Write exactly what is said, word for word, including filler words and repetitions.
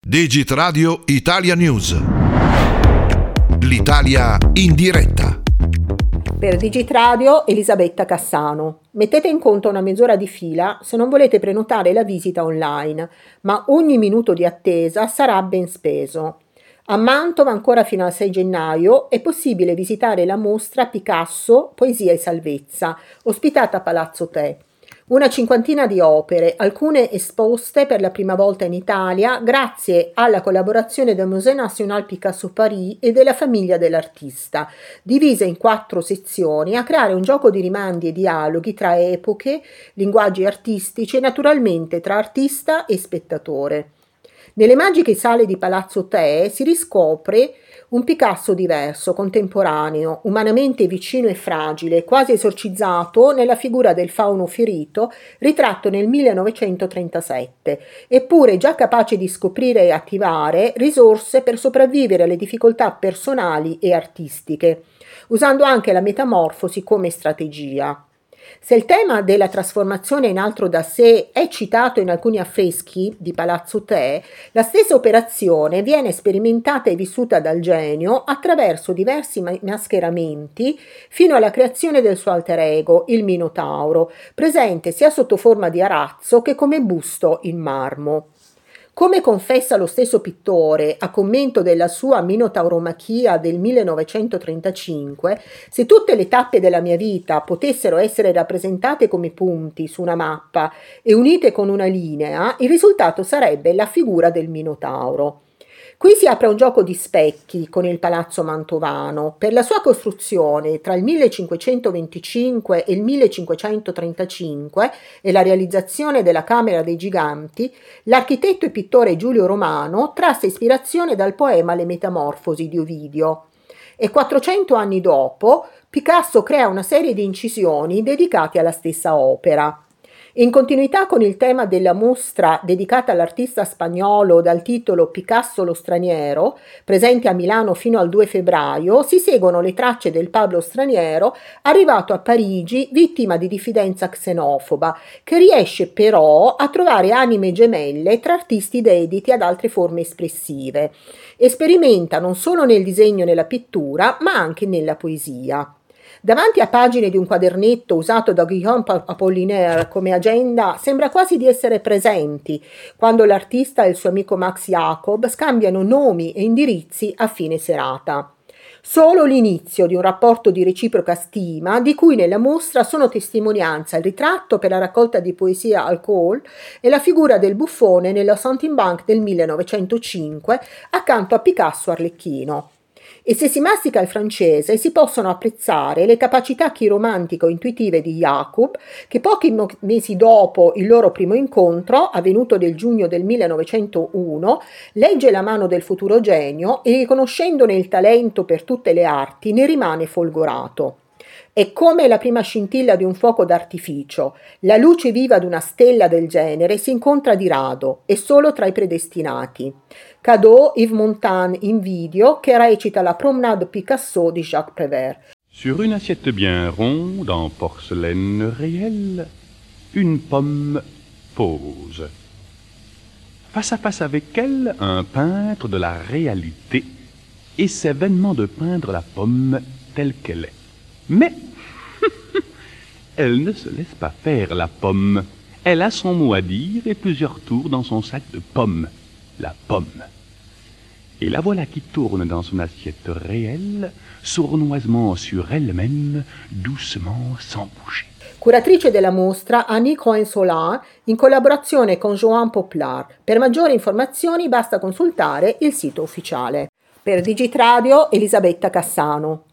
Digit Radio Italia News. L'Italia in diretta. Per Digit Radio, Elisabetta Cassano. Mettete in conto una mezz'ora di fila se non volete prenotare la visita online, ma ogni minuto di attesa sarà ben speso. A Mantova, ancora fino al sei gennaio, è possibile visitare la mostra Picasso, Poesia e Salvezza, ospitata a Palazzo Te. Una cinquantina di opere, alcune esposte per la prima volta in Italia grazie alla collaborazione del Musée National Picasso Paris e della famiglia dell'artista, divise in quattro sezioni a creare un gioco di rimandi e dialoghi tra epoche, linguaggi artistici e naturalmente tra artista e spettatore. Nelle magiche sale di Palazzo Te si riscopre un Picasso diverso, contemporaneo, umanamente vicino e fragile, quasi esorcizzato nella figura del fauno ferito, ritratto nel millenovecentotrentasette, eppure già capace di scoprire e attivare risorse per sopravvivere alle difficoltà personali e artistiche, usando anche la metamorfosi come strategia. Se il tema della trasformazione in altro da sé è citato in alcuni affreschi di Palazzo Te, la stessa operazione viene sperimentata e vissuta dal genio attraverso diversi mascheramenti fino alla creazione del suo alter ego, il Minotauro, presente sia sotto forma di arazzo che come busto in marmo. Come confessa lo stesso pittore a commento della sua Minotauromachia del millenovecentotrentacinque, se tutte le tappe della mia vita potessero essere rappresentate come punti su una mappa e unite con una linea, il risultato sarebbe la figura del Minotauro. Qui si apre un gioco di specchi con il Palazzo Mantovano. Per la sua costruzione tra il millecinquecentoventicinque e il millecinquecentotrentacinque e la realizzazione della Camera dei Giganti, l'architetto e pittore Giulio Romano trasse ispirazione dal poema Le Metamorfosi di Ovidio. E quattrocento anni dopo, Picasso crea una serie di incisioni dedicate alla stessa opera. In continuità con il tema della mostra dedicata all'artista spagnolo dal titolo Picasso lo straniero, presente a Milano fino al due febbraio, si seguono le tracce del Pablo straniero arrivato a Parigi vittima di diffidenza xenofoba, che riesce però a trovare anime gemelle tra artisti dediti ad altre forme espressive. Sperimenta non solo nel disegno e nella pittura, ma anche nella poesia. Davanti a pagine di un quadernetto usato da Guillaume Apollinaire come agenda, sembra quasi di essere presenti quando l'artista e il suo amico Max Jacob scambiano nomi e indirizzi a fine serata. Solo l'inizio di un rapporto di reciproca stima, di cui nella mostra sono testimonianza il ritratto per la raccolta di poesia Alcool e la figura del buffone nella Saltimbanque del millenovecentocinque accanto a Picasso Arlecchino. E se si mastica il francese si possono apprezzare le capacità chiromantico-intuitive di Jacob, che pochi mo- mesi dopo il loro primo incontro, avvenuto nel giugno del millenovecentouno, legge la mano del futuro genio e, riconoscendone il talento per tutte le arti, ne rimane folgorato. È come la prima scintilla di un fuoco d'artificio, la luce viva di una stella del genere si incontra di rado e solo tra i predestinati. Cadeau, Yves Montand in video che recita la Promenade Picasso di Jacques Prévert. Sur une assiette bien ronde, en porcelaine réelle, une pomme pose. Face à face avec elle, un peintre de la réalité essaie vainement de peindre la pomme telle qu'elle est. Mais elle ne se laisse pas faire, la pomme. Elle a son mot à dire et plusieurs tours dans son sac de pommes. La pomme. Et la voilà qui tourne dans son assiette réelle, sournoisement sur elle-même, doucement, sans bouger. Curatrice della mostra Annie Cohen-Solin in collaborazione con Joan Poplar. Per maggiori informazioni basta consultare il sito ufficiale. Per Digit Radio, Elisabetta Cassano.